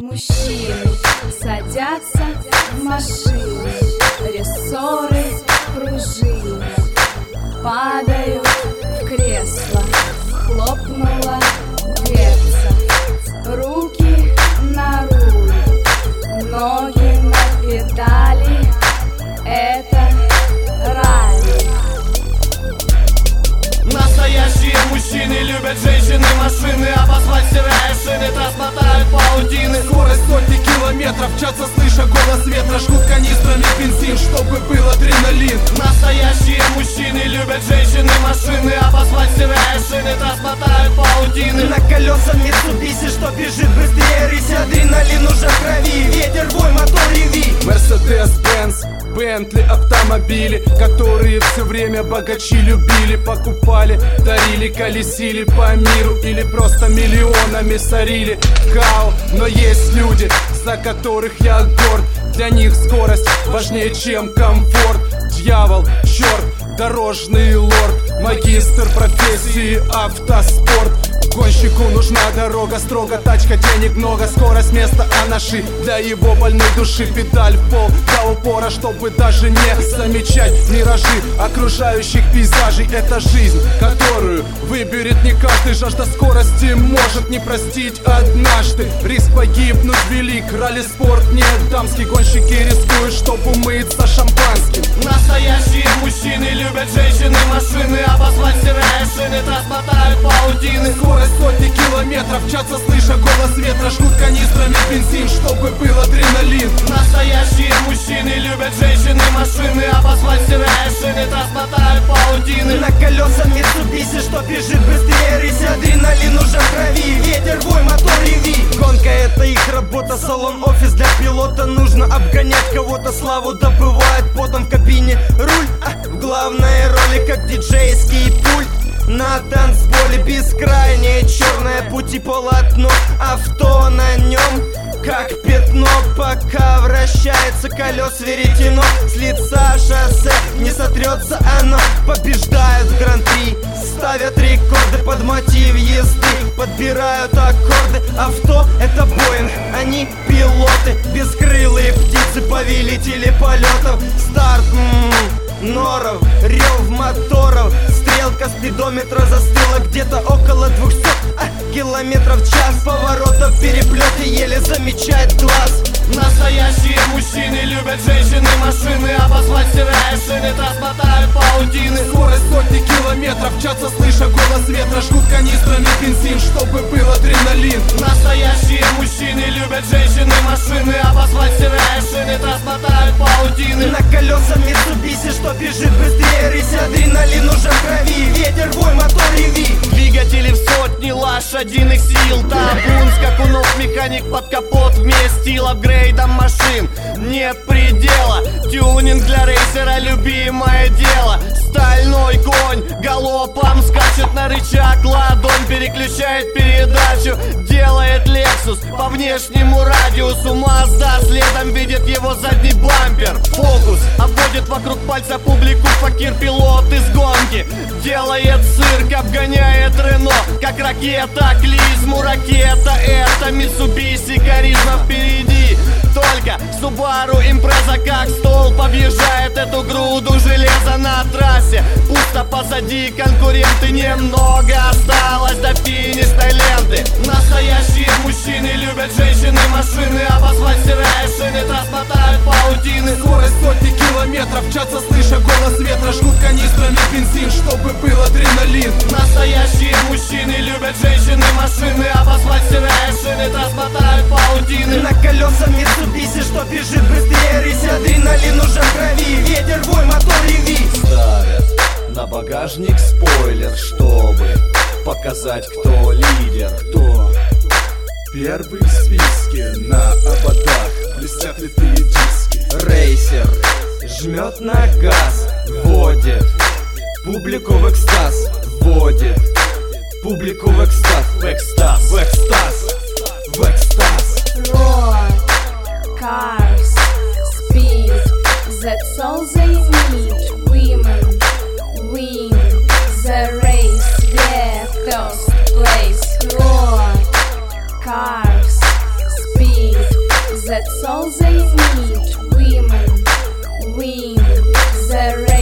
Мужчины садятся в машины, рессоры пружины, падают в кресло, хлопнула дверца, руки на руль, ноги на педали, это ралли. Настоящие мужчины любят женщины, машины, обозвать стирая шины, трасмотают паутины. Скорость сотни километров в час, слыша голос ветра, жгут канистрами бензин, чтобы был адреналин. Настоящие мужчины любят женщины, машины, обозвать стирая шины, трасмотают паутины. На колесах Mitsubishi, что бежит быстрее рыси, адреналин уже в крови, ветер, вой, мотор, реви. Mercedes-Benz, Bentley, автомобили, которые все время богачи любили, покупали, дарили, колесили по миру или просто миллионами сорили. Кау, но есть люди, за которых я горд. Для них скорость важнее, чем комфорт. Дьявол, черт, дорожный лорд, магистр профессии автоспорт. Гонщику нужна дорога строго, тачка, денег много, скорость место анаши для его больной души. Педаль в пол до упора, чтобы даже не замечать миражи окружающих пейзажей. Это жизнь, которую выберет не каждый. Жажда скорости может не простить однажды. Риск погибнуть велик, ралли-спорт не дамский. Гонщики рискуют, чтобы умыться шампанским. Настоящие мужчины любят женщины, машины, обозвать стирая шины, трасмотают паутины. Скорость сотни километров в час, слыша голос ветра, жгут канистрами бензин, чтобы был адреналин. Настоящие мужчины любят женщины, машины, обозвать стирая шины, трасмотают паутины. На колесах Mitsubishi, что бежит быстрее рыси, адреналин уже в крови, ветер, вой, мотор, реви. Гонка — это их работа, салон, офис для пилота. Нужно обгонять кого-то, славу добывает потом в кабине руль, в главной роли как диджейский пульт. На танцполе бескрайнее черное пути полотно, авто на нем как пятно, пока вращается колес веретено. С лица шоссе не сотрется оно, побеждают в гран-при, ставят рекорды под мотив езды, подбирают аккорды. Авто — это Боинг, они пилоты, бескрылые птицы, повелители полетов. Старт, норов, рев моторов, стрелка спидометра застыла где-то около 200 километров в час. Поворотов переплеты еле замечает глаз. Настоящие мужчины любят женщины, машины, обозвать стирая шины, трасмотают паутины. Скорость сотни километров в час, слыша голос ветра, жгут канистрами бензин, чтобы был адреналин. Настоящие мужчины любят женщины, машины, обозвать стирая шины, трасмотают паутины. На колесах Mitsubishi, что бежит быстрее рыси, адреналин уже в крови, ветер, вой, мотор, реви. Двигатели в сотни лошадиных сил, табун скакунов, механик под капот вместил. Апгрейдом машин нет предела, тюнинг для рейсера любимое дело. Стальной конь галопом скачет на рычаг, ладонь переключает передачу, делает Lexus по внешнему радиусу. Mazda следом видит его задний бампер. Фокус обводит вокруг пальца публику, факир-пилот из гонки делает цирк, обгоняет Рено, как ракета, клизму ракета. Это Mitsubishi, харизма впереди. Только Subaru Impreza как столб объезжает эту груду железа на трассе. Пусто позади, конкуренты немного, осталось до финишной ленты. Настоящие мужчины любят женщины, машины, обозвать стирая шины, трасмотают паутины. Скорость сотни километров в час, слыша голос ветра, жгут канистрами бензин, чтобы был адреналин. Настоящие мужчины любят женщины, машины, обозвать стирая шины, трасмотают паутины. На колесах Mitsubishi, что бежит быстрее рыси, адреналин уже в крови, ветер, вой, мотор, реви. Ставят на багажник спойлер, чтобы показать, кто лидер. Кто первый в списке, на ободах блестят литые диски. Рейсер жмет на газ, вводит публику в экстаз, вводит публику в экстаз, в экстаз, в экстаз, в экстаз. Roar, cars, speed, that's all they need. Women win the race, yeah, first place. Roar, cars, speed, all they need. Women win the race.